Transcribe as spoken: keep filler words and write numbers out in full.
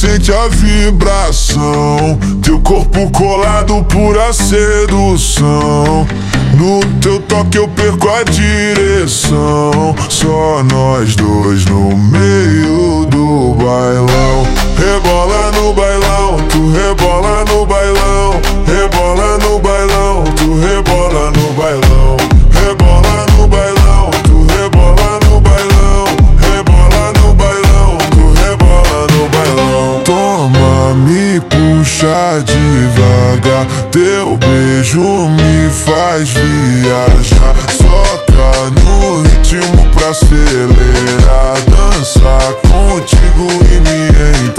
sente a vibração, teu corpo colado, pura sedução. No teu toque eu perco a direção, só nós dois no meio do bailão. Rebola no bailão, tu rebola no bailão. Rebola no bailão, tu rebola no bailão. Rebola no bailão, tu rebola no bailão. Rebola no bailão, tu rebola no bailão. Toma, me puxa devagar, teu beijo me faz viajar. Soca no ritmo pra acelerar, dançar contigo e me entregar.